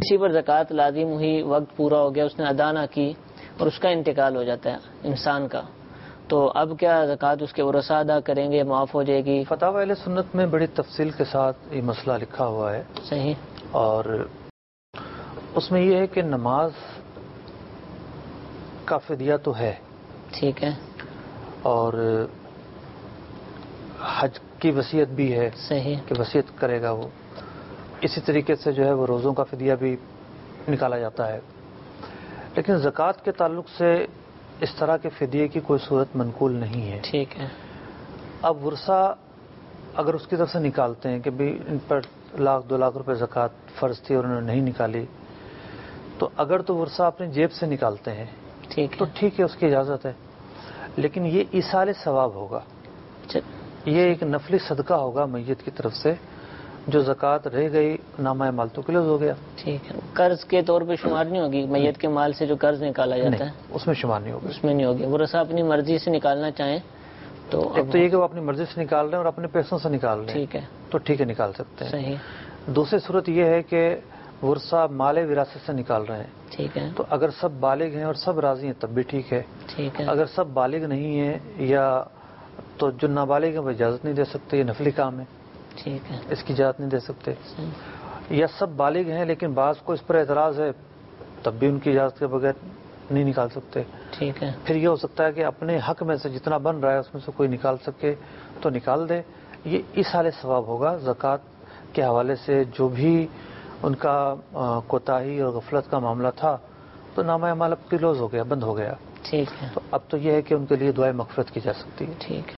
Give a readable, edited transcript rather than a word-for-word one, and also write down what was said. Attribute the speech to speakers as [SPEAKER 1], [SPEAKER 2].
[SPEAKER 1] کسی پر زکوٰۃ لازم ہوئی، وقت پورا ہو گیا، اس نے ادا نہ کی اور اس کا انتقال ہو جاتا ہے انسان کا، تو اب کیا زکوٰۃ اس کے ورثاء ادا کریں گے، معاف ہو جائے گی؟
[SPEAKER 2] فتاوی اہل سنت میں بڑی تفصیل کے ساتھ یہ مسئلہ لکھا ہوا ہے.
[SPEAKER 1] صحیح.
[SPEAKER 2] اور اس میں یہ ہے کہ نماز کا فدیہ تو ہے،
[SPEAKER 1] ٹھیک ہے،
[SPEAKER 2] اور حج کی وصیت بھی ہے،
[SPEAKER 1] صحیح،
[SPEAKER 2] کہ وصیت کرے گا وہ. اسی طریقے سے جو ہے وہ روزوں کا فدیہ بھی نکالا جاتا ہے. لیکن زکوٰۃ کے تعلق سے اس طرح کے فدیے کی کوئی صورت منقول نہیں ہے.
[SPEAKER 1] ٹھیک ہے.
[SPEAKER 2] اب ورثہ اگر اس کی طرف سے نکالتے ہیں کہ بھی ان پر 1,00,000 2 لاکھ روپے زکوٰۃ فرض تھی اور انہوں نے نہیں نکالی، تو اگر تو ورثہ اپنی جیب سے نکالتے ہیں تو ٹھیک ہے، اس کی اجازت ہے. لیکن یہ ایصال ثواب ہوگا، یہ ایک نفلی صدقہ ہوگا میت کی طرف سے، جو زکوٰۃ رہ گئی نامہ مال تو کلوز ہو گیا.
[SPEAKER 1] ٹھیک ہے. قرض کے طور پہ شمار نہیں ہوگی؟ میت کے مال سے جو قرض نکالا جاتا ہے
[SPEAKER 2] اس میں شمار نہیں ہوگا.
[SPEAKER 1] اس میں نہیں ہوگی. ورثہ اپنی مرضی سے نکالنا چاہیں تو
[SPEAKER 2] ایک تو یہ کہ وہ اپنی مرضی سے نکال رہے ہیں اور اپنے پیسوں سے نکال رہے ہیں،
[SPEAKER 1] ٹھیک ہے،
[SPEAKER 2] تو ٹھیک ہے، نکال سکتے ہیں.
[SPEAKER 1] صحیح.
[SPEAKER 2] دوسری صورت یہ ہے کہ ورثہ مال وراثت سے نکال رہے ہیں،
[SPEAKER 1] ٹھیک ہے،
[SPEAKER 2] تو اگر سب بالغ ہیں اور سب راضی ہیں تب بھی ٹھیک ہے.
[SPEAKER 1] ٹھیک ہے.
[SPEAKER 2] اگر سب بالغ نہیں ہیں یا تو جو نابالغ ہیں وہ اجازت نہیں دے سکتے، یہ نفلی کام ہے،
[SPEAKER 1] ٹھیک ہے،
[SPEAKER 2] اس کی اجازت نہیں دے سکتے. یا سب بالغ ہیں لیکن بعض کو اس پر اعتراض ہے، تب بھی ان کی اجازت کے بغیر نہیں نکال سکتے.
[SPEAKER 1] ٹھیک ہے.
[SPEAKER 2] پھر یہ ہو سکتا ہے کہ اپنے حق میں سے جتنا بن رہا ہے اس میں سے کوئی نکال سکے تو نکال دے. یہ ایصال ثواب ہوگا. زکوٰۃ کے حوالے سے جو بھی ان کا کوتاہی اور غفلت کا معاملہ تھا تو نامہ اعمال اب کلوز ہو گیا، بند ہو گیا.
[SPEAKER 1] ٹھیک ہے.
[SPEAKER 2] تو اب تو یہ ہے کہ ان کے لیے دعائے مغفرت کی جا سکتی ہے.
[SPEAKER 1] ٹھیک ہے.